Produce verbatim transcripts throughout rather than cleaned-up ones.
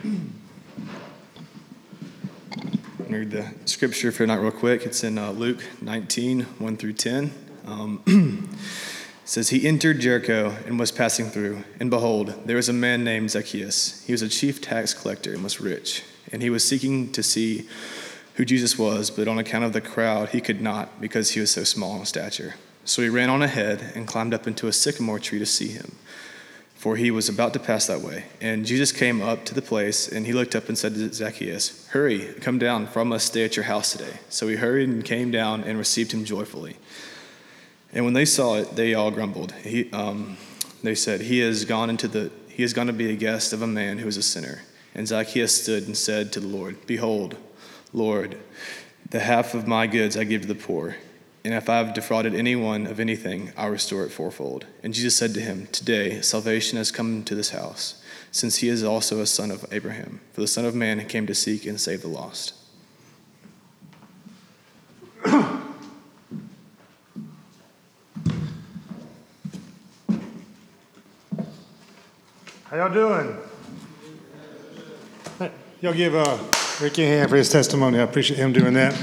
Read the scripture for tonight real quick. It's in uh, Luke nineteen, one through ten. Um, it says, "He entered Jericho and was passing through, and behold, there was a man named Zacchaeus. He was a chief tax collector and was rich, and he was seeking to see who Jesus was, but on account of the crowd he could not, because he was so small in stature. So he ran on ahead and climbed up into a sycamore tree to see him, for he was about to pass that way. And Jesus came up to the place, and he looked up and said to Zacchaeus, 'Hurry, come down, for I must stay at your house today.' So he hurried and came down and received him joyfully. And when they saw it, they all grumbled. He, um, they said, he has gone into the he has gone to be a guest of a man who is a sinner. And Zacchaeus stood and said to the Lord, 'Behold, Lord, the half of my goods I give to the poor. And if I have defrauded anyone of anything, I'll restore it fourfold.' And Jesus said to him, 'Today salvation has come to this house, since he is also a son of Abraham. For the Son of Man came to seek and save the lost.'" How y'all doing? Y'all give uh, Ricky a hand for his testimony. I appreciate him doing that.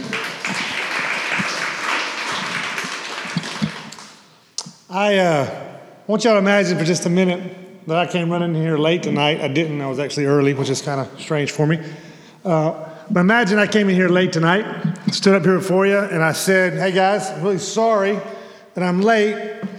I uh, want y'all to imagine for just a minute that I came running here late tonight. I didn't. I was actually early, which is kind of strange for me. Uh, but imagine I came in here late tonight, stood up here before you, and I said, "Hey guys, I'm really sorry that I'm late.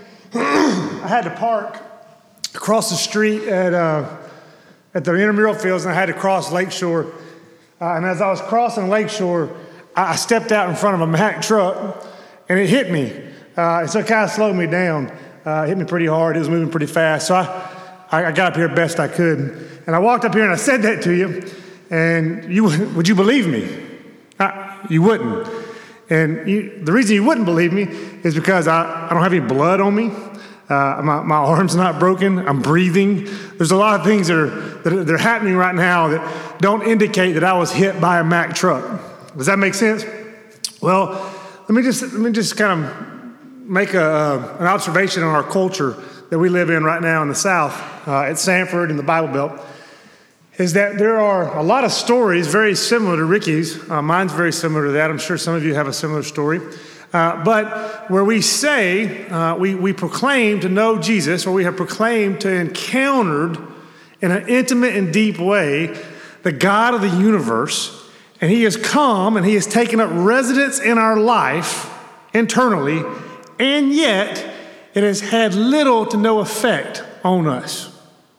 I had to park across the street at uh, at the intramural fields, and I had to cross Lakeshore. Uh, and as I was crossing Lakeshore, I, I stepped out in front of a Mack truck, and it hit me. Uh, so it kind of slowed me down. Uh, it hit me pretty hard. It was moving pretty fast. So I, I got up here best I could. And I walked up here and I said that to you. And you would you believe me? Uh, you wouldn't. And you, the reason you wouldn't believe me is because I, I don't have any blood on me. Uh, my, my arm's not broken. I'm breathing. There's a lot of things that are, that are that are happening right now that don't indicate that I was hit by a Mack truck. Does that make sense? Well, let me just let me just kind of make a, uh, an observation on our culture that we live in right now in the South, uh, at Sanford in the Bible Belt, is that there are a lot of stories very similar to Ricky's. Uh, mine's very similar to that. I'm sure some of you have a similar story. Uh, but where we say, uh, we, we proclaim to know Jesus, or we have proclaimed to encountered in an intimate and deep way the God of the universe, and he has come and he has taken up residence in our life internally, and yet it has had little to no effect on us.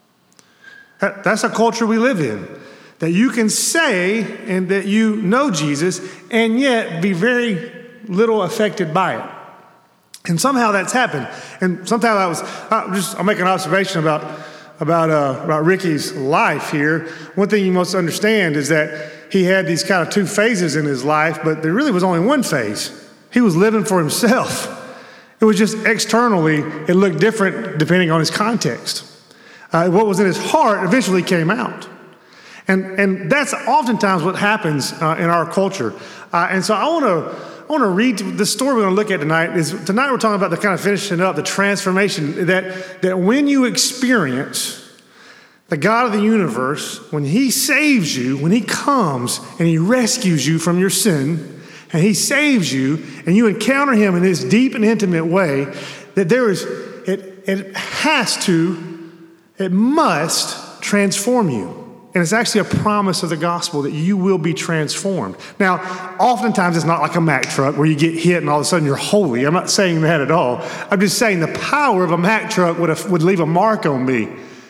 That, that's a culture we live in, that you can say and that you know Jesus and yet be very little affected by it. And somehow that's happened. And sometimes I was, I just, I'll make an observation about, about, uh, about Ricky's life here. One thing you must understand is that he had these kind of two phases in his life, but there really was only one phase. He was living for himself. It was just externally, it looked different depending on his context. Uh, what was in his heart eventually came out. And, and that's oftentimes what happens uh, in our culture. Uh, and so I want to I want to read the story we're going to look at tonight. Is tonight we're talking about the kind of finishing up, the transformation that, that when you experience the God of the universe, when he saves you, when he comes and he rescues you from your sin, and he saves you, and you encounter him in this deep and intimate way, that there is, it, it has to, it must transform you. And it's actually a promise of the gospel that you will be transformed. Now, oftentimes it's not like a Mack truck where you get hit and all of a sudden you're holy. I'm not saying that at all. I'm just saying the power of a Mack truck would, have, would leave a mark on me.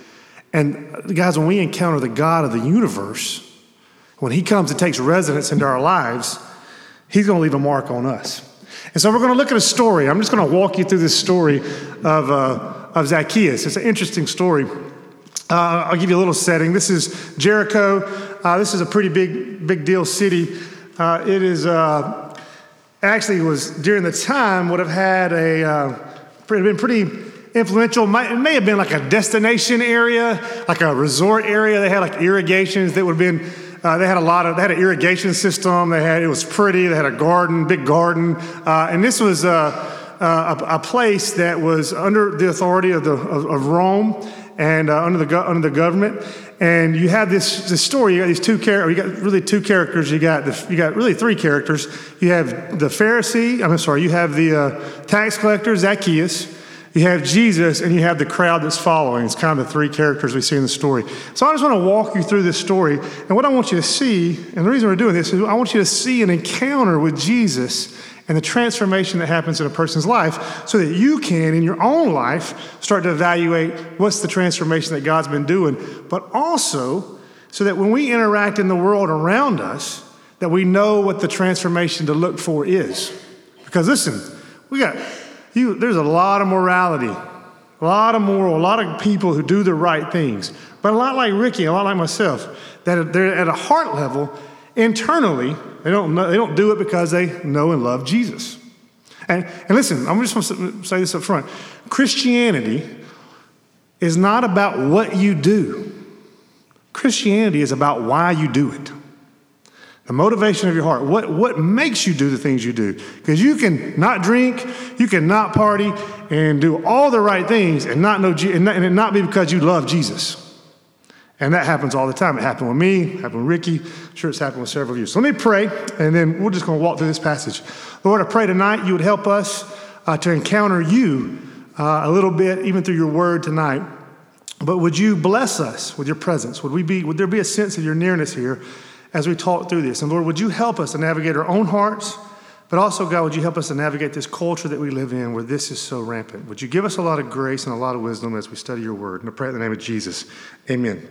And guys, when we encounter the God of the universe, when he comes and takes residence into our lives, he's going to leave a mark on us. And so we're going to look at a story. I'm just going to walk you through this story of, uh, of Zacchaeus. It's an interesting story. Uh, I'll give you a little setting. This is Jericho. Uh, this is a pretty big, big deal city. Uh, it is uh, actually was during the time would have had a uh, been pretty influential. It may have been like a destination area, like a resort area. They had like irrigations that would have been. Uh, they had a lot of. They had an irrigation system. They had. It was pretty. They had a garden, big garden, uh, and this was uh, uh, a, a place that was under the authority of the of, of Rome. and uh, under the go- under the government. And you have this this story. You got these two characters. You got really two characters. You got the, you got really three characters. You have the Pharisee. I'm sorry. You have the uh, tax collector Zacchaeus. You have Jesus, and you have the crowd that's following. It's kind of the three characters we see in the story. So I just want to walk you through this story. And what I want you to see, and the reason we're doing this is I want you to see an encounter with Jesus and the transformation that happens in a person's life so that you can, in your own life, start to evaluate what's the transformation that God's been doing, but also so that when we interact in the world around us, that we know what the transformation to look for is. Because listen, we got... You, there's a lot of morality, a lot of moral, a lot of people who do the right things. But a lot like Ricky, a lot like myself, that they're at a heart level, internally, they don't know, they don't do it because they know and love Jesus. And, and listen, I'm just going to say this up front. Christianity is not about what you do. Christianity is about why you do it. The motivation of your heart. What, what makes you do the things you do? Because you can not drink, you can not party, and do all the right things and not know, and, not, and it not be because you love Jesus. And that happens all the time. It happened with me, it happened with Ricky. I'm sure it's happened with several of you. So let me pray, and then we're just going to walk through this passage. Lord, I pray tonight you would help us uh, to encounter you uh, a little bit, even through your word tonight. But would you bless us with your presence? Would we be? Would there be a sense of your nearness here as we talk through this? And Lord, would you help us to navigate our own hearts, but also, God, would you help us to navigate this culture that we live in where this is so rampant? Would you give us a lot of grace and a lot of wisdom as we study your word? And I pray in the name of Jesus. Amen.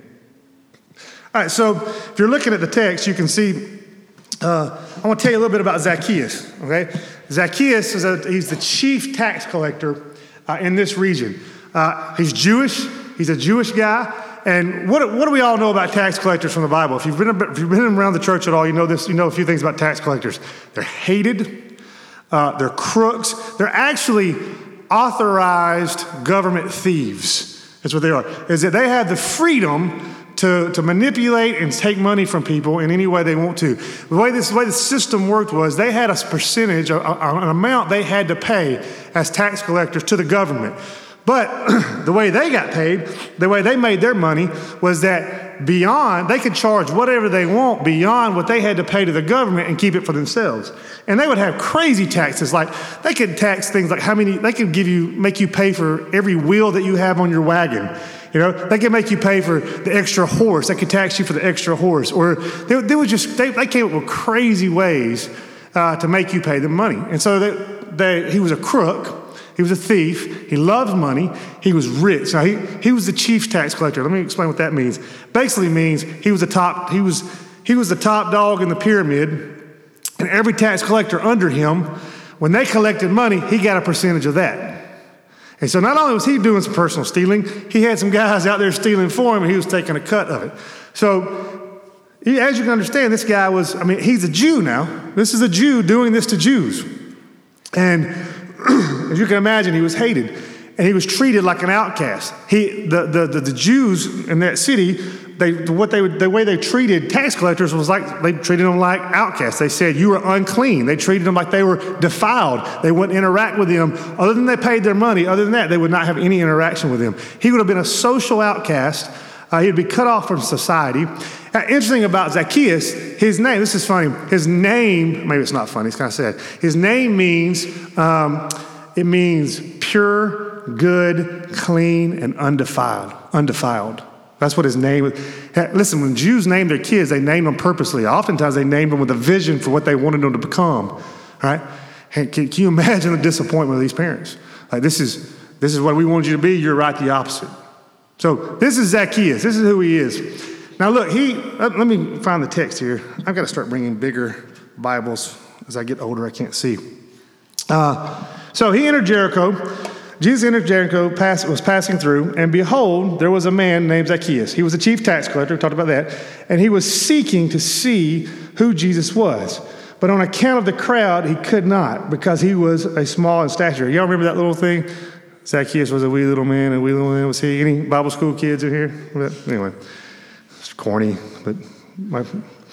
All right, so if you're looking at the text, you can see, uh, I want to tell you a little bit about Zacchaeus, okay? Zacchaeus, is a, he's the chief tax collector uh, in this region. Uh, he's Jewish. He's a Jewish guy. And what, what do we all know about tax collectors from the Bible? If you've been if you've been around the church at all, you know this. You know a few things about tax collectors. They're hated. Uh, they're crooks. They're actually authorized government thieves. That's what they are. Is that they have the freedom to, to manipulate and take money from people in any way they want to. The way this the way the system worked was they had a percentage, a, a, an amount they had to pay as tax collectors to the government. But the way they got paid, the way they made their money was that beyond, they could charge whatever they want beyond what they had to pay to the government and keep it for themselves. And they would have crazy taxes, like they could tax things like how many, they could give you, make you pay for every wheel that you have on your wagon. You know, they could make you pay for the extra horse. They could tax you for the extra horse. Or they, they would just, they, they came up with crazy ways uh, to make you pay them money. And so they, they, he was a crook. He was a thief. He loved money. He was rich. Now, he, he was the chief tax collector. Let me explain what that means. Basically means he was the top, he was, he was the top dog in the pyramid, and every tax collector under him, when they collected money, he got a percentage of that. And so not only was he doing some personal stealing, he had some guys out there stealing for him, and he was taking a cut of it. So as you can understand, this guy was, I mean, he's a Jew now. This is a Jew doing this to Jews. And as you can imagine, he was hated, and he was treated like an outcast. He, the, the, the, the Jews in that city, they, what they, the way they treated tax collectors was like, they treated them like outcasts. They said, you are unclean. They treated them like they were defiled. They wouldn't interact with them. Other than they paid their money, other than that, they would not have any interaction with them. He would have been a social outcast. Uh, he'd be cut off from society. Now, interesting about Zacchaeus, his name, this is funny, his name, maybe it's not funny, it's kind of sad. His name means, um, it means pure, good, clean, and undefiled. Undefiled. That's what his name is. Listen, when Jews name their kids, they name them purposely. Oftentimes they named them with a vision for what they wanted them to become, right? And can, can you imagine the disappointment of these parents? Like, this is, this is what we wanted you to be, you're right the opposite. So this is Zacchaeus. This is who he is. Now look, he, let, let me find the text here. I've got to start bringing bigger Bibles. As I get older, I can't see. Uh, so he entered Jericho. Jesus entered Jericho, pass, was passing through, and behold, there was a man named Zacchaeus. He was a chief tax collector, we talked about that, and he was seeking to see who Jesus was. But on account of the crowd, he could not, because he was a small in stature. Y'all remember that little thing? Zacchaeus was a wee little man, and a wee little man was he. Any Bible school kids in here? Anyway, it's corny, but my...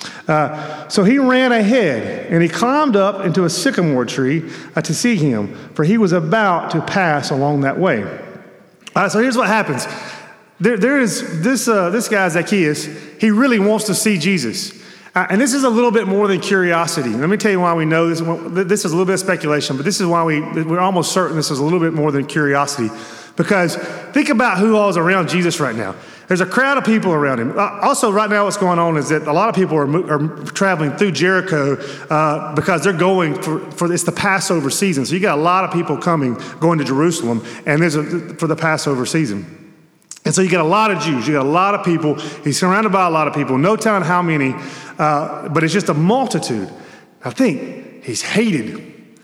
Uh, so he ran ahead, and he climbed up into a sycamore tree uh, to see him, for he was about to pass along that way. Uh, so here's what happens. There, there is this, uh, this guy, Zacchaeus, he really wants to see Jesus. Uh, and this is a little bit more than curiosity. Let me tell you why we know this. This is a little bit of speculation, but this is why we, we're almost certain this is a little bit more than curiosity. Because think about who all is around Jesus right now. There's a crowd of people around him. Uh, also, right now what's going on is that a lot of people are, are traveling through Jericho uh, because they're going for, for, it's the Passover season. So you got a lot of people coming, going to Jerusalem, and there's a, for the Passover season. And so you got a lot of Jews, you got a lot of people. He's surrounded by a lot of people, no telling how many, uh, but it's just a multitude. I think he's hated.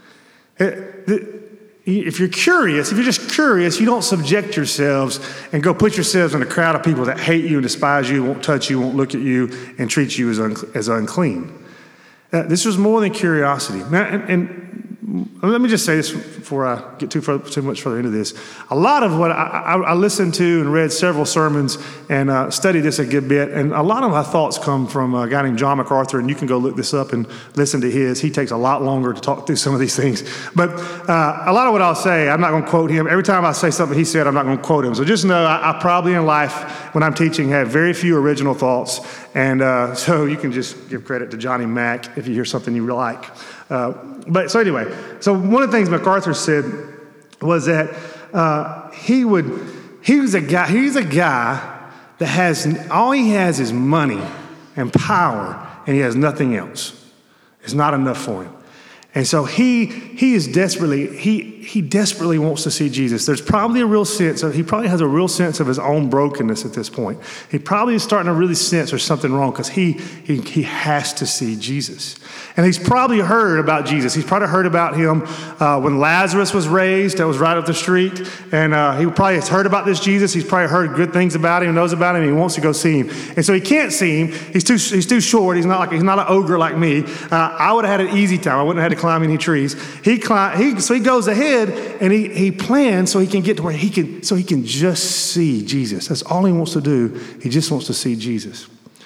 If you're curious, if you're just curious, you don't subject yourselves and go put yourselves in a crowd of people that hate you and despise you, won't touch you, won't look at you, and treat you as, un- as unclean. Uh, this was more than curiosity. Now, and, and let me just say this before I get too, far, too much further into this. A lot of what I, I, I listened to and read several sermons and uh, studied this a good bit, and a lot of my thoughts come from a guy named John MacArthur, and you can go look this up and listen to his. He takes a lot longer to talk through some of these things. But uh, a lot of what I'll say, I'm not going to quote him. Every time I say something he said, I'm not going to quote him. So just know I, I probably in life, when I'm teaching, have very few original thoughts. And uh, so you can just give credit to Johnny Mack if you hear something you like. Uh, but so anyway, so one of the things MacArthur said was that uh, he would, he was a guy, he's a guy that has, all he has is money and power, and he has nothing else. It's not enough for him. And so he he is desperately, he he desperately wants to see Jesus. There's probably a real sense of, he probably has a real sense of his own brokenness at this point. He probably is starting to really sense there's something wrong because he, he he has to see Jesus. And he's probably heard about Jesus. He's probably heard about him uh, when Lazarus was raised. That was right up the street. And uh, he probably has heard about this Jesus. He's probably heard good things about him, knows about him, and he wants to go see him. And so he can't see him. He's too he's too short. He's not like he's not an ogre like me. Uh, I would have had an easy time. I wouldn't have had to climb any trees. He climb, he so he goes ahead and he he plans so he can get to where he can so he can just see Jesus. That's all he wants to do. He just wants to see Jesus.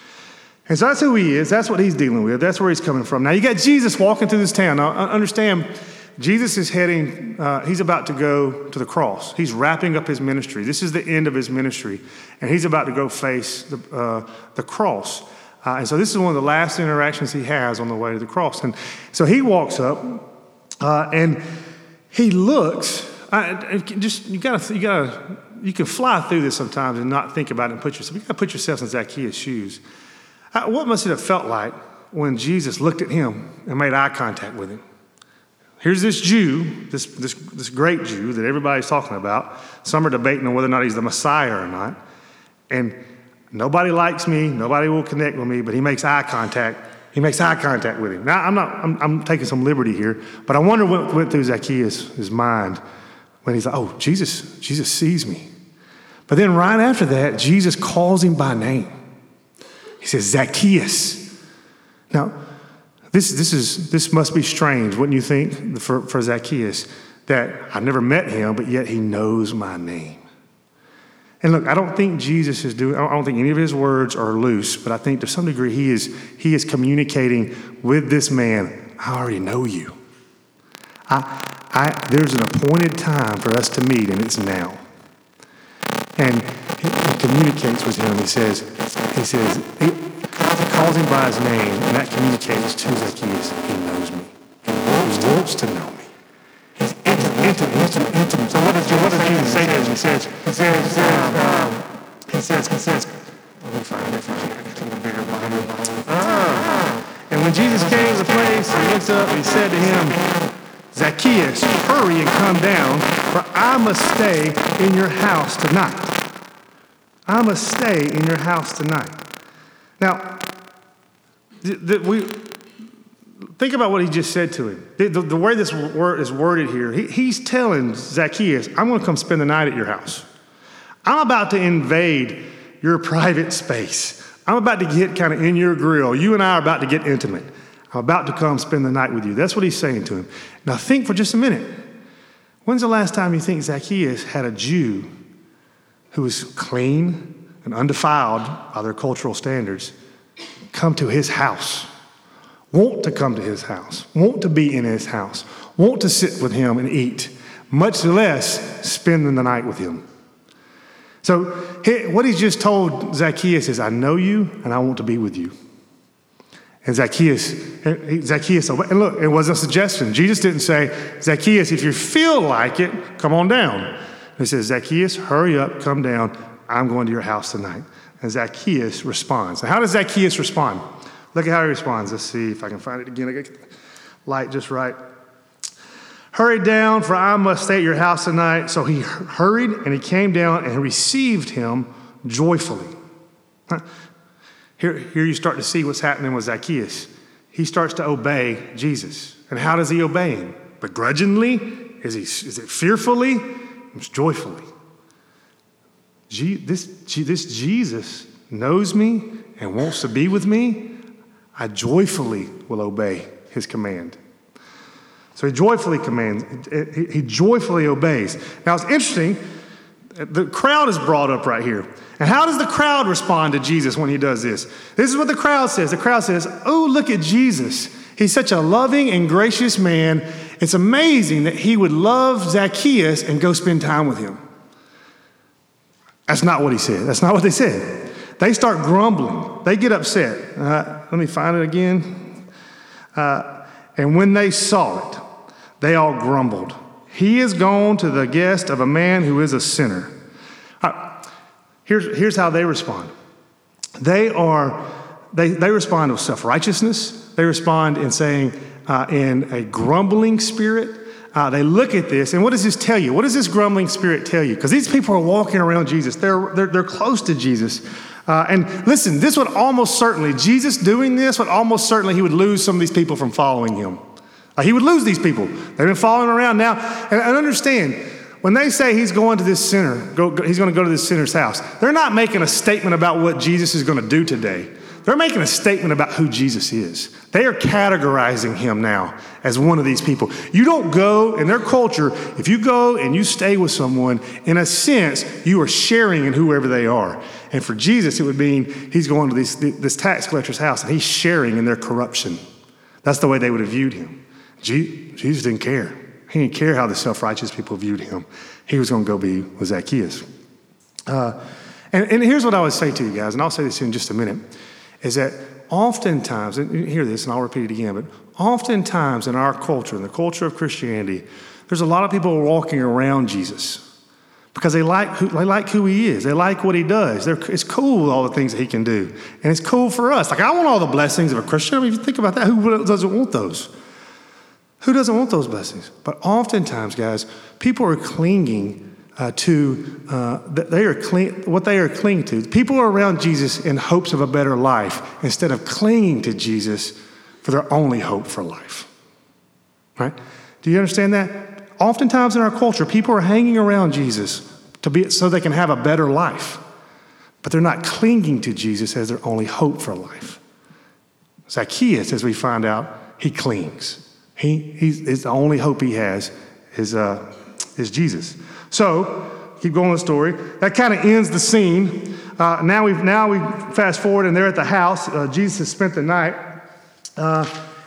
And so that's who he is. That's what he's dealing with. That's where he's coming from. Now, you got Jesus walking through this town. Now, understand, Jesus is heading, uh, he's about to go to the cross. He's wrapping up his ministry. This is the end of his ministry. And he's about to go face the, uh, the cross. Uh, and so this is one of the last interactions he has on the way to the cross. And so he walks up uh, and he looks. I, just you gotta, you gotta, you can fly through this sometimes and not think about it and put yourself. You gotta put yourself in Zacchaeus' shoes. What must it have felt like when Jesus looked at him and made eye contact with him? Here's this Jew, this, this, this great Jew that everybody's talking about. Some are debating on whether or not he's the Messiah or not. And nobody likes me. Nobody will connect with me, but he makes eye contact. He makes eye contact with him. Now, I'm not, I'm, I'm taking some liberty here, but I wonder what went through Zacchaeus' mind when he's like, oh, Jesus, Jesus sees me. But then right after that, Jesus calls him by name. He says, Zacchaeus. Now, this this is this must be strange, wouldn't you think, for, for Zacchaeus, that I've never met him, but yet he knows my name. And look, I don't think Jesus is doing, I don't think any of his words are loose, but I think to some degree he is he is communicating with this man, I already know you. I I there's an appointed time for us to meet, and it's now. And he, he communicates with him. He says, he says, he calls him by his name, and that communicates to Zacchaeus. He knows me. He wants to know me. He's intimate, intimate, intimate. So what does what does Jesus say to him? He says, he says, he says, um, he says, he says, let me find, let me find, I can take a bigger one. Ah. And when Jesus came to the place, he looked up and he said to him, Zacchaeus, hurry and come down, for I must stay in your house tonight. I must stay in your house tonight. Now, the, the, we think about what he just said to him. The, the, the way this word is worded here, he, he's telling Zacchaeus, I'm going to come spend the night at your house. I'm about to invade your private space. I'm about to get kind of in your grill. You and I are about to get intimate. I'm about to come spend the night with you. That's what he's saying to him. Now think for just a minute. When's the last time you think Zacchaeus had a Jew who was clean and undefiled by their cultural standards come to his house, want to come to his house, want to be in his house, want to sit with him and eat, much less spend the night with him? So what he's just told Zacchaeus is, I know you and I want to be with you. And Zacchaeus, Zacchaeus, and look, it was a suggestion. Jesus didn't say, Zacchaeus, if you feel like it, come on down. He says, Zacchaeus, hurry up, come down. I'm going to your house tonight. And Zacchaeus responds. Now, how does Zacchaeus respond? Look at how he responds. Let's see if I can find it again. I get the light just right. Hurry down, for I must stay at your house tonight. So he hurried and he came down and received him joyfully. Here, here you start to see what's happening with Zacchaeus. He starts to obey Jesus. And how does he obey him? Begrudgingly? Is, he, is it fearfully? It's joyfully. Je, this, this Jesus knows me and wants to be with me. I joyfully will obey his command. So he joyfully commands, he joyfully obeys. Now it's interesting, the crowd is brought up right here. And how does the crowd respond to Jesus when he does this? This is what the crowd says. The crowd says, oh, look at Jesus. He's such a loving and gracious man. It's amazing that he would love Zacchaeus and go spend time with him. That's not what he said. That's not what they said. They start grumbling. They get upset. Uh, let me find it again. Uh, and when they saw it, they all grumbled. He is gone to the guest of a man who is a sinner. Uh, here's, here's how they respond. They are, they, they respond with self-righteousness. They respond in saying, uh, in a grumbling spirit. Uh, they look at this, and what does this tell you? What does this grumbling spirit tell you? Because these people are walking around Jesus. They're, they're, they're close to Jesus. Uh, and listen, this would almost certainly, Jesus doing this would almost certainly, he would lose some of these people from following him. Uh, he would lose these people. They've been following around now. And, and understand, when they say he's going to this sinner, go, he's going to go to this sinner's house, they're not making a statement about what Jesus is going to do today. They're making a statement about who Jesus is. They are categorizing him now as one of these people. You don't go, in their culture, if you go and you stay with someone, in a sense, you are sharing in whoever they are. And for Jesus, it would mean he's going to this, this tax collector's house and he's sharing in their corruption. That's the way they would have viewed him. Jesus didn't care. He didn't care how the self-righteous people viewed him. He was going to go be with Zacchaeus. Uh, and, and here's what I would say to you guys, and I'll say this in just a minute, is that oftentimes, and you hear this and I'll repeat it again, but oftentimes in our culture, in the culture of Christianity, there's a lot of people walking around Jesus because they like who, they like who he is. They like what he does. They're, it's cool, all the things that he can do. And it's cool for us. Like, I want all the blessings of a Christian. I mean, if you think about that, who doesn't want those? Who doesn't want those blessings? But oftentimes, guys, people are clinging Uh, to uh, they are cling, what they are clinging to. People are around Jesus in hopes of a better life instead of clinging to Jesus for their only hope for life. Right? Do you understand that? Oftentimes in our culture, people are hanging around Jesus to be so they can have a better life, but they're not clinging to Jesus as their only hope for life. Zacchaeus, as we find out, he clings. He he's, it's the only hope he has is uh, is Jesus. So, keep going with the story. That kind of ends the scene. Uh, now we now we fast forward, and they're at the house. Uh, Jesus has spent the night, uh,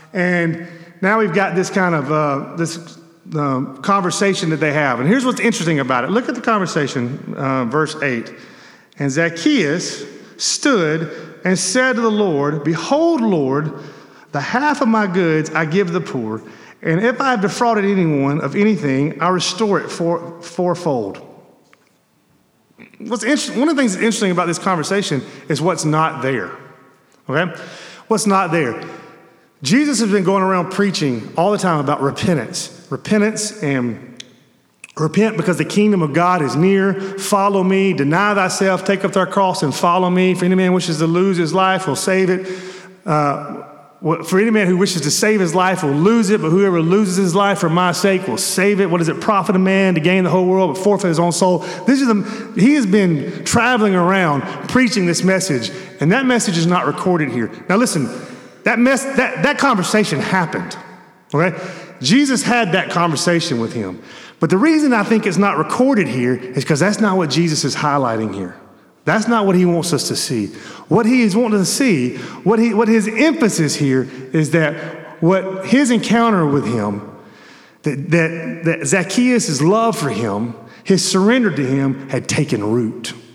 and now we've got this kind of uh, this uh, conversation that they have. And here's what's interesting about it. Look at the conversation, uh, verse eight. And Zacchaeus stood and said to the Lord, "Behold, Lord, the half of my goods I give the poor. And if I have defrauded anyone of anything, I restore it four, fourfold." What's interesting, one of the things that's interesting about this conversation is what's not there. Okay? What's not there? Jesus has been going around preaching all the time about repentance. Repentance and repent because the kingdom of God is near. Follow me. Deny thyself. Take up thy cross and follow me. For any man wishes to lose his life will save it. Uh, For any man who wishes to save his life will lose it, but whoever loses his life for my sake will save it. What does it profit a man to gain the whole world but forfeit his own soul? This is the, he has been traveling around preaching this message, and that message is not recorded here. Now listen, that mess, that, that conversation happened, okay? Jesus had that conversation with him. But the reason I think it's not recorded here is because that's not what Jesus is highlighting here. That's not what he wants us to see. What he is wanting to see, what he, what his emphasis here is that what his encounter with him, that, that, that Zacchaeus' love for him, his surrender to him had taken root.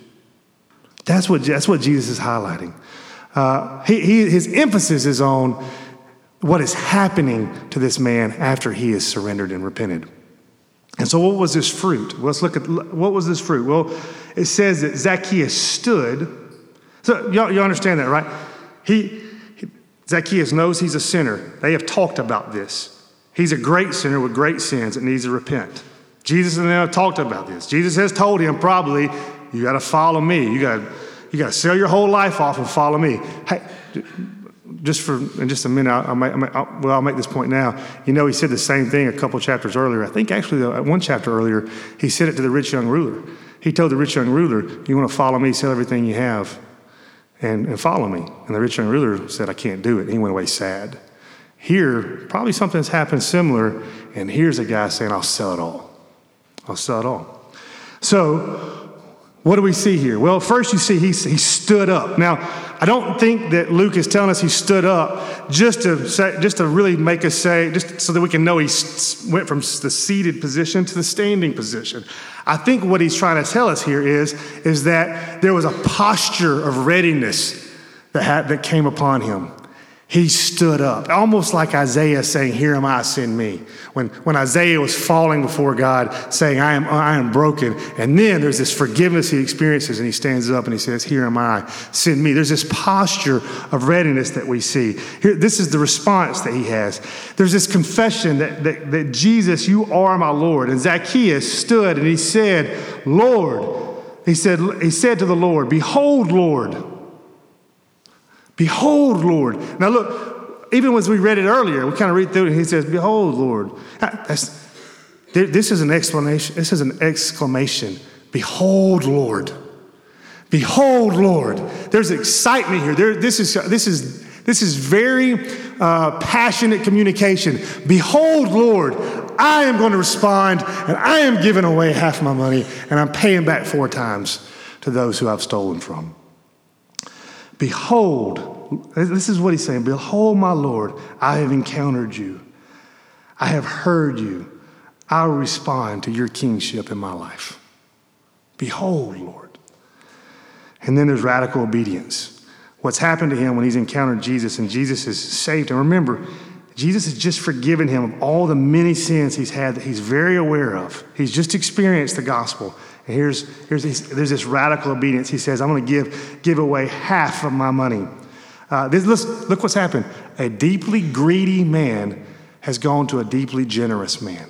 That's what, that's what Jesus is highlighting. Uh, he, he, his emphasis is on what is happening to this man after he is surrendered and repented. And so what was this fruit? Well, let's look at, what was this fruit? Well, it says that Zacchaeus stood. So y'all, you understand that, right? He, he, Zacchaeus knows he's a sinner. They have talked about this. He's a great sinner with great sins that needs to repent. Jesus and them have talked about this. Jesus has told him probably, you got to follow me. You got you got to sell your whole life off and follow me. Hey, just for in just a minute, I'll make, I'll, well, I'll make this point now. You know, he said the same thing a couple chapters earlier. I think actually one chapter earlier, he said it to the rich young ruler. He told the rich young ruler, you want to follow me, sell everything you have and, and follow me. And the rich young ruler said, I can't do it. And he went away sad. Here, probably something's happened similar. And here's a guy saying, I'll sell it all. I'll sell it all. So what do we see here? Well, first you see he, he stood up. Now, I don't think that Luke is telling us he stood up just to say, just to really make us say, just so that we can know he went from the seated position to the standing position. I think what he's trying to tell us here is, is that there was a posture of readiness that, had, that came upon him. He stood up, almost like Isaiah saying, here am I, send me. When, when Isaiah was falling before God, saying, I am, I am broken. And then there's this forgiveness he experiences, and he stands up and he says, here am I, send me. There's this posture of readiness that we see. Here, this is the response that he has. There's this confession that, that, that Jesus, you are my Lord. And Zacchaeus stood and he said, Lord, he said, he said to the Lord, behold, Lord, behold, Lord. Now look, even as we read it earlier, we kind of read through it and he says, behold, Lord. That's, this is an explanation. This is an exclamation. Behold, Lord. Behold, Lord. There's excitement here. There, this is, this is, this is very uh, passionate communication. Behold, Lord, I am going to respond and I am giving away half my money and I'm paying back four times to those who I've stolen from. Behold, this is what he's saying. Behold, my Lord, I have encountered you. I have heard you. I will respond to your kingship in my life. Behold, Lord. And then there's radical obedience. What's happened to him when he's encountered Jesus and Jesus has saved him. Remember, Jesus has just forgiven him of all the many sins he's had that he's very aware of. He's just experienced the gospel. And here's, here's this, there's this radical obedience. He says, I'm going to give, give away half of my money. Uh, this, look what's happened. A deeply greedy man has gone to a deeply generous man.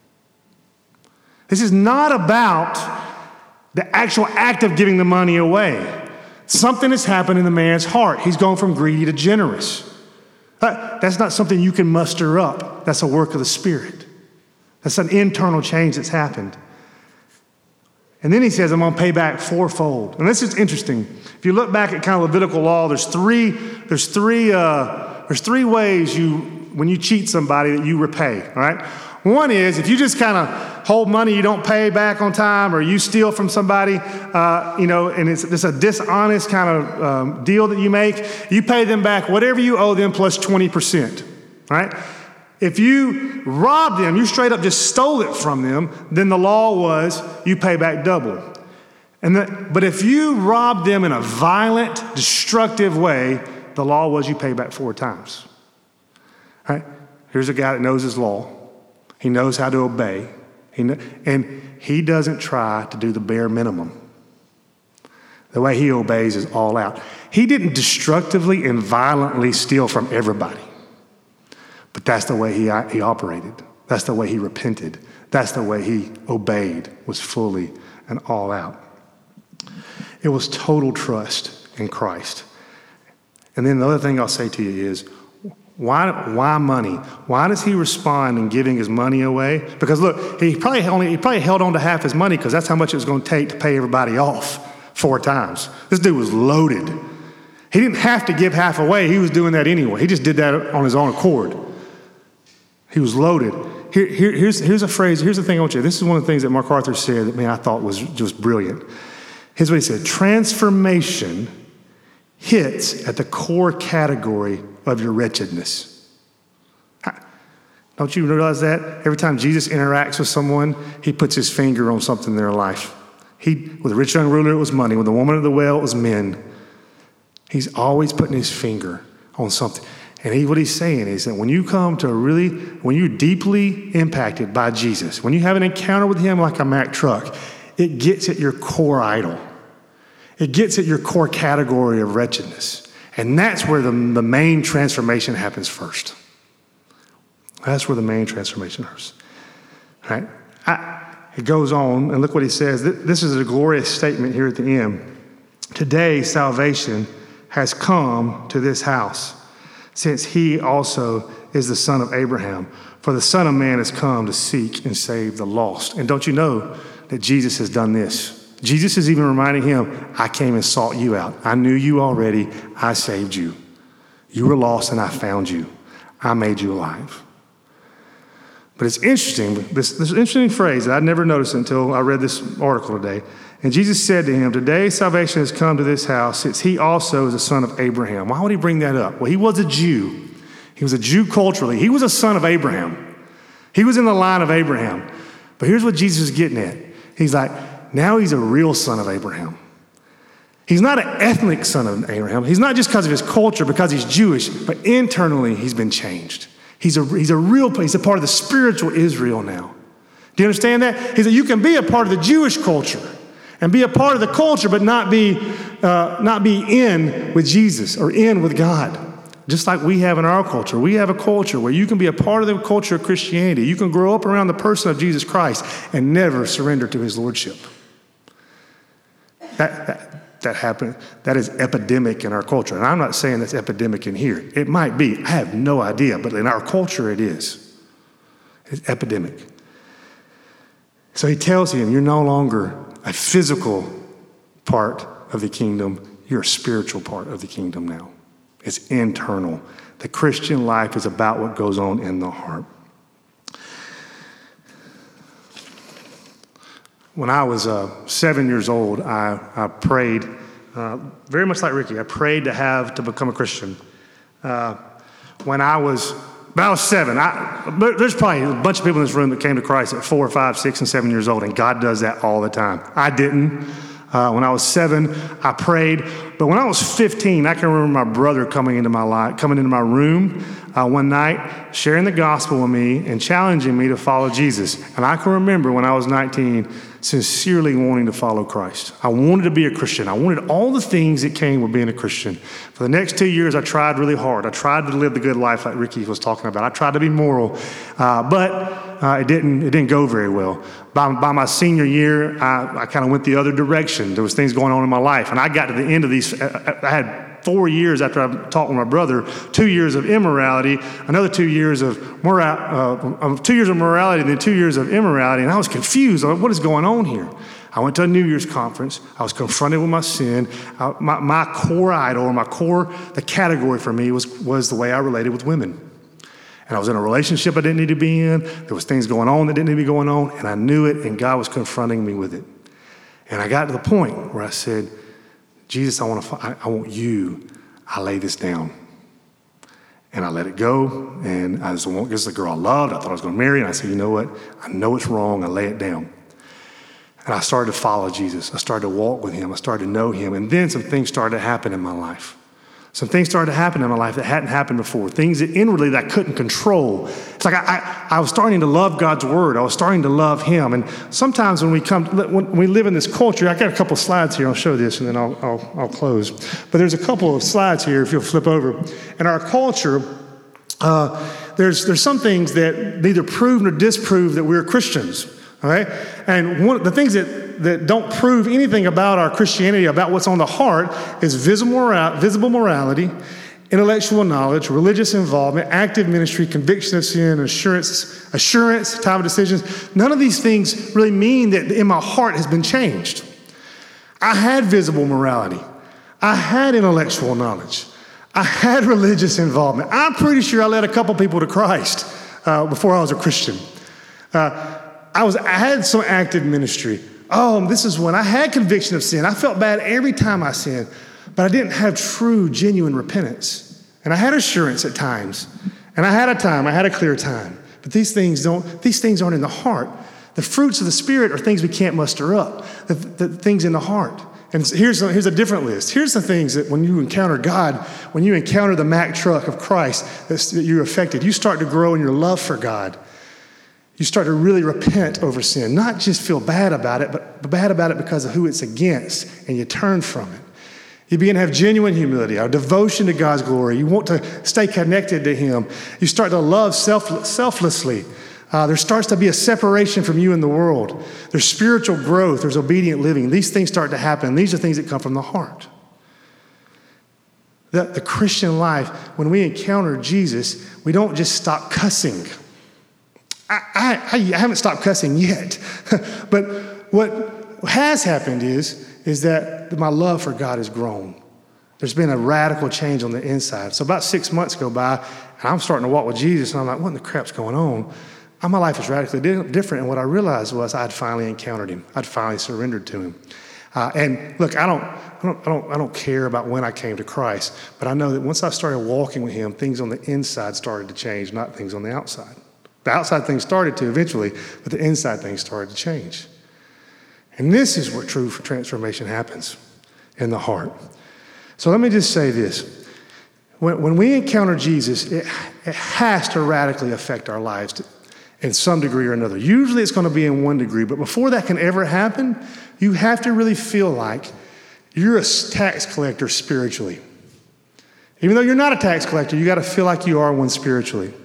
This is not about the actual act of giving the money away. Something has happened in the man's heart. He's gone from greedy to generous. That, that's not something you can muster up. That's a work of the Spirit. That's an internal change that's happened. And then he says, I'm going to pay back fourfold. And this is interesting. If you look back at kind of Levitical law, there's three, there's three, uh, there's three ways you, when you cheat somebody, that you repay, all right? One is if you just kind of hold money you don't pay back on time, or you steal from somebody, uh, you know, and it's, it's a dishonest kind of um, deal that you make, you pay them back whatever you owe them plus twenty percent, all right? If you robbed them, you straight up just stole it from them, then the law was you pay back double. And the, but if you robbed them in a violent, destructive way, the law was you pay back four times. All right? Here's a guy that knows his law. He knows how to obey. He kn- and he doesn't try to do the bare minimum. The way he obeys is all out. He didn't destructively and violently steal from everybody. But that's the way he, he operated. That's the way he repented. That's the way he obeyed, was fully and all out. It was total trust in Christ. And then the other thing I'll say to you is, why, why money? Why does he respond in giving his money away? Because look, he probably, only, he probably held on to half his money because that's how much it was going to take to pay everybody off four times. This dude was loaded. He didn't have to give half away. He was doing that anyway. He just did that on his own accord. He was loaded. Here, here, here's, here's a phrase. Here's the thing I want you to, this is one of the things that MacArthur said that, man, I thought was just brilliant. Here's what he said. Transformation hits at the core category of your wretchedness. Don't you realize that? Every time Jesus interacts with someone, he puts his finger on something in their life. He, with the rich young ruler, it was money. With the woman at the well, it was men. He's always putting his finger on something. And he, what he's saying is that when you come to really, when you're deeply impacted by Jesus, when you have an encounter with him like a Mack truck, it gets at your core idol. It gets at your core category of wretchedness. And that's where the, the main transformation happens first. That's where the main transformation occurs. Right? I, it goes on, and look what he says. This is a glorious statement here at the end. Today, salvation has come to this house, since he also is the son of Abraham. For the Son of Man has come to seek and save the lost. And don't you know that Jesus has done this? Jesus is even reminding him, I came and sought you out. I knew you already. I saved you. You were lost and I found you. I made you alive. But it's interesting, this, this interesting phrase that I'd never noticed until I read this article today. And Jesus said to him, today salvation has come to this house, since he also is a son of Abraham. Why would he bring that up? Well, he was a Jew. He was a Jew culturally. He was a son of Abraham. He was in the line of Abraham. But here's what Jesus is getting at. He's like, now he's a real son of Abraham. He's not an ethnic son of Abraham. He's not just because of his culture, because he's Jewish, but internally he's been changed. He's a, he's a real, he's a part of the spiritual Israel now. Do you understand that? He said, you can be a part of the Jewish culture and be a part of the culture, but not be, uh, not be in with Jesus or in with God. Just like we have in our culture. We have a culture where you can be a part of the culture of Christianity. You can grow up around the person of Jesus Christ and never surrender to his lordship. That, that, that happened. That is epidemic in our culture. And I'm not saying that's epidemic in here. It might be. I have no idea. But in our culture, it is. It's epidemic. So he tells him, you're no longer a physical part of the kingdom. You're a spiritual part of the kingdom now. It's internal. The Christian life is about what goes on in the heart. When I was uh, seven years old, I, I prayed, uh, very much like Ricky, I prayed to have, to become a Christian. Uh, when I was, when I was seven, I, there's probably a bunch of people in this room that came to Christ at four, five, six, and seven years old, and God does that all the time. I didn't. Uh, when I was seven, I prayed. But when I was fifteen, I can remember my brother coming into my life, coming into my room uh, one night, sharing the gospel with me and challenging me to follow Jesus. And I can remember when I was nineteen, sincerely wanting to follow Christ. I wanted to be a Christian. I wanted all the things that came with being a Christian. For the next two years, I tried really hard. I tried to live the good life like Ricky was talking about. I tried to be moral, uh, but uh, it didn't. It didn't go very well. By, by my senior year, I, I kind of went the other direction. There was things going on in my life, and I got to the end of these. I, I had four years after I talked with my brother, two years of immorality, another two years of moral, uh, two years of morality, and then two years of immorality, and I was confused. What is going on here? I went to a New Year's conference. I was confronted with my sin. I, my, my core idol, or my core, the category for me was, was the way I related with women. And I was in a relationship I didn't need to be in. There was things going on that didn't need to be going on, and I knew it, and God was confronting me with it. And I got to the point where I said, Jesus, I want to. I, I want you. I lay this down. And I let it go, and I just want, this is the girl I loved. I thought I was going to marry, and I said, you know what? I know it's wrong. I lay it down. And I started to follow Jesus. I started to walk with him. I started to know him. And then some things started to happen in my life. Some things started to happen in my life that hadn't happened before. Things that inwardly that I couldn't control. It's like I, I, I was starting to love God's word. I was starting to love him. And sometimes when we come, when we live in this culture, I got a couple of slides here. I'll show this and then I'll, I'll, I'll close. But there's a couple of slides here if you'll flip over. In our culture, uh, there's, there's some things that neither prove nor disprove that we're Christians. All right? And one of the things that that don't prove anything about our Christianity, about what's on the heart, is visible, moral, visible morality, intellectual knowledge, religious involvement, active ministry, conviction of sin, assurance, assurance, time of decisions. None of these things really mean that in my heart has been changed. I had visible morality. I had intellectual knowledge. I had religious involvement. I'm pretty sure I led a couple people to Christ uh, before I was a Christian. Uh, I was I had some active ministry. Oh, this is when I had conviction of sin. I felt bad every time I sinned, but I didn't have true, genuine repentance. And I had assurance at times. And I had a time, I had a clear time. But these things don't, these things aren't in the heart. The fruits of the Spirit are things we can't muster up, the, the things in the heart. And here's a, here's a different list. Here's the things that when you encounter God, when you encounter the Mack truck of Christ that's, that you're affected, you start to grow in your love for God. You start to really repent over sin, not just feel bad about it, but bad about it because of who it's against, and you turn from it. You begin to have genuine humility, a devotion to God's glory. You want to stay connected to Him. You start to love self, selflessly. Uh, there starts to be a separation from you and the world. There's spiritual growth. There's obedient living. These things start to happen. These are things that come from the heart. The, the Christian life, when we encounter Jesus, we don't just stop cussing. I, I, I haven't stopped cussing yet. But what has happened is, is that my love for God has grown. There's been a radical change on the inside. So about six months go by, and I'm starting to walk with Jesus, and I'm like, what in the crap's going on? My life was radically different, and what I realized was I'd finally encountered Him. I'd finally surrendered to Him. Uh, and look, I don't, I don't, I don't, I don't care about when I came to Christ, but I know that once I started walking with Him, things on the inside started to change, not things on the outside. The outside things started to eventually, but the inside things started to change. And this is where true transformation happens, in the heart. So let me just say this. When, when we encounter Jesus, it, it has to radically affect our lives in some degree or another. Usually it's going to be in one degree, but before that can ever happen, you have to really feel like you're a tax collector spiritually. Even though you're not a tax collector, you got to feel like you are one spiritually.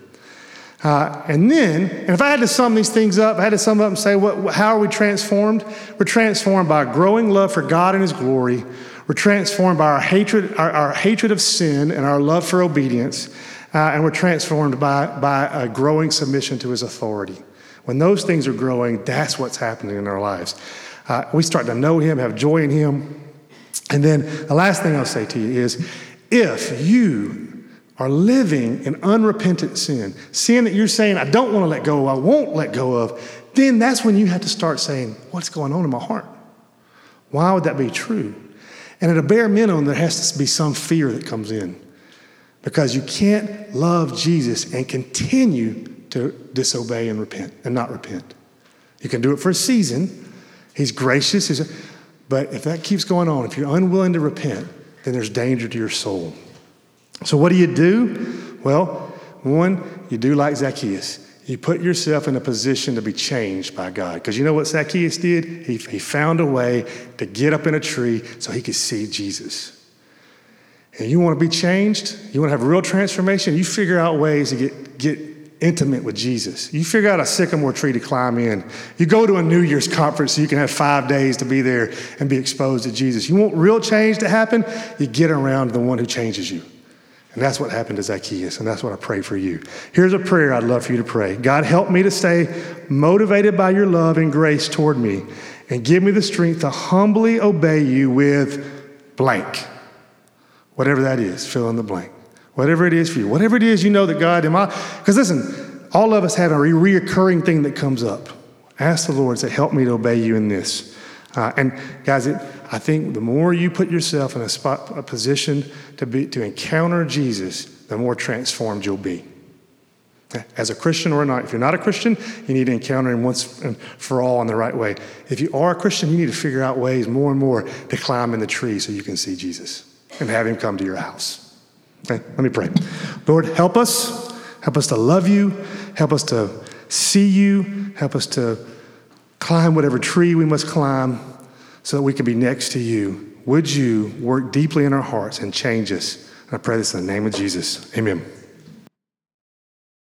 Uh, and then, and if I had to sum these things up, I had to sum up and say, what, how are we transformed? We're transformed by a growing love for God and His glory. We're transformed by our hatred, our, our hatred of sin and our love for obedience. Uh, and we're transformed by, by a growing submission to His authority. When those things are growing, that's what's happening in our lives. Uh, we start to know Him, have joy in Him. And then the last thing I'll say to you is, if you are living in unrepentant sin, sin that you're saying, I don't want to let go of, I won't let go of, then that's when you have to start saying, what's going on in my heart? Why would that be true? And at a bare minimum, there has to be some fear that comes in. Because you can't love Jesus and continue to disobey and repent and not repent. You can do it for a season. He's gracious. He's a, but if that keeps going on, if you're unwilling to repent, then there's danger to your soul. So what do you do? Well, one, you do like Zacchaeus. You put yourself in a position to be changed by God. Because you know what Zacchaeus did? He, he found a way to get up in a tree so he could see Jesus. And you want to be changed, you want to have real transformation, you figure out ways to get, get intimate with Jesus. You figure out a sycamore tree to climb in. You go to a New Year's conference so you can have five days to be there and be exposed to Jesus. You want real change to happen, you get around the one who changes you. And that's what happened to Zacchaeus, and that's what I pray for you. Here's a prayer I'd love for you to pray. God, help me to stay motivated by your love and grace toward me, and give me the strength to humbly obey you with blank. Whatever that is, fill in the blank. Whatever it is for you. Whatever it is you know that God, am I? Because listen, all of us have a re- reoccurring thing that comes up. Ask the Lord, say, help me to obey you in this. Uh, and guys, it, I think the more you put yourself in a spot, a position to be to encounter Jesus, the more transformed you'll be. As a Christian or not, if you're not a Christian, you need to encounter Him once and for all in the right way. If you are a Christian, you need to figure out ways more and more to climb in the tree so you can see Jesus and have Him come to your house. Okay, let me pray. Lord, help us. Help us to love you. Help us to see you. Help us to climb whatever tree we must climb so that we can be next to you. Would you work deeply in our hearts and change us? And I pray this in the name of Jesus. Amen.